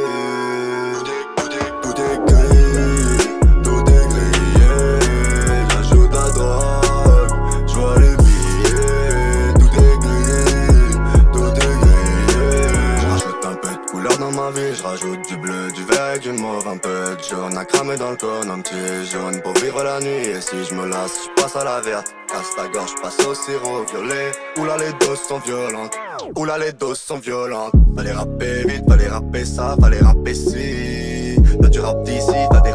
Tout est gris, tout est grillé. J'ajoute la drogue, j'vois les billets. Tout est gris, tout est grillé. J'rajoute un peu de couleur dans ma vie, j'rajoute du bleu, du vert et du mauve, un peu de jaune à cramer dans le cône, un petit jaune pour vivre la nuit. Et si je me lasse, je passe à la verte. Casse ta gorge, passe au sirop violet. Oula les doses sont violentes, oula les doses sont violentes. Fallait rapper vite, fallait rapper ça, fallait rapper ci. T'as du rap d'ici, t'as des